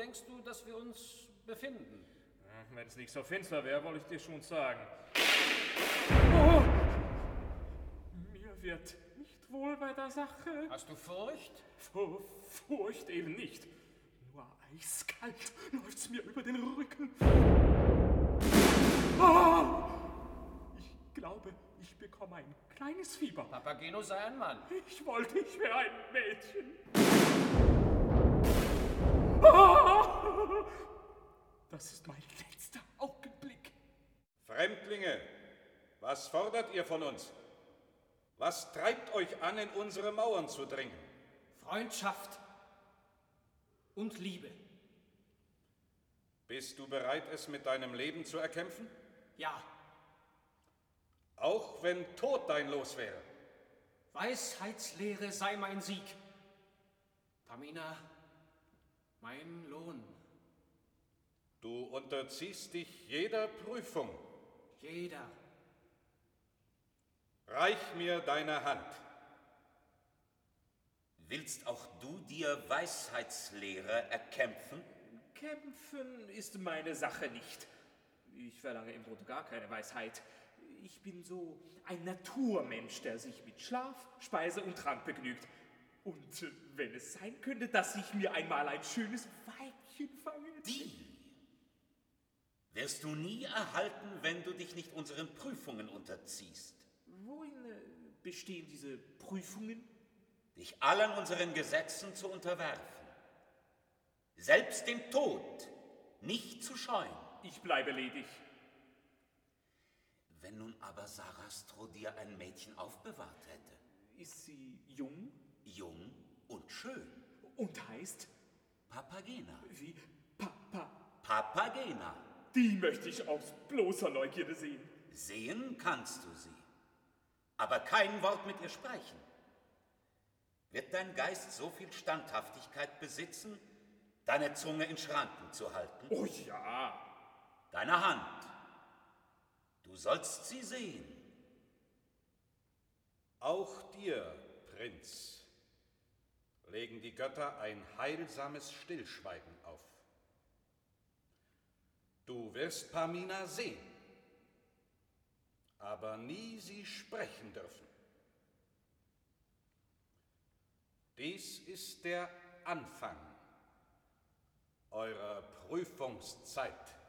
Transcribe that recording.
denkst du, dass wir uns befinden? Wenn es nicht so finster wäre, wollte ich dir schon sagen. Mir wird nicht wohl bei der Sache. Hast du Furcht? Furcht eben nicht. Nur eiskalt läuft's mir über den Rücken. Ich glaube, ich bekomme ein kleines Fieber. Papageno sei ein Mann. Ich wollte, ich wäre ein Mädchen. Das ist mein letzter Augenblick. Fremdlinge, was fordert ihr von uns? Was treibt euch an, in unsere Mauern zu dringen? Freundschaft und Liebe. Bist du bereit, es mit deinem Leben zu erkämpfen? Ja. Auch wenn Tod dein Los wäre? Weisheitslehre sei mein Sieg. Pamina, mein Lohn. Du unterziehst dich jeder Prüfung. Jeder. Reich mir deine Hand. Willst auch du dir Weisheitslehre erkämpfen? Kämpfen ist meine Sache nicht. Ich verlange im Grunde gar keine Weisheit. Ich bin so ein Naturmensch, der sich mit Schlaf, Speise und Trank begnügt. Und wenn es sein könnte, dass ich mir einmal ein schönes Weibchen fange. Die wirst du nie erhalten, wenn du dich nicht unseren Prüfungen unterziehst. Worin bestehen diese Prüfungen? Dich allen unseren Gesetzen zu unterwerfen. Selbst den Tod nicht zu scheuen. Ich bleibe ledig. Wenn nun aber Sarastro dir ein Mädchen aufbewahrt hätte. Ist sie jung? Jung und schön. Und heißt? Papagena. Wie? Papagena. Die möchte ich aus bloßer Neugierde sehen. Sehen kannst du sie, aber kein Wort mit ihr sprechen. Wird dein Geist so viel Standhaftigkeit besitzen, deine Zunge in Schranken zu halten? Oh ja. Deine Hand. Du sollst sie sehen. Auch dir, Prinz, legen die Götter ein heilsames Stillschweigen auf. Du wirst Pamina sehen, aber nie sie sprechen dürfen. Dies ist der Anfang eurer Prüfungszeit.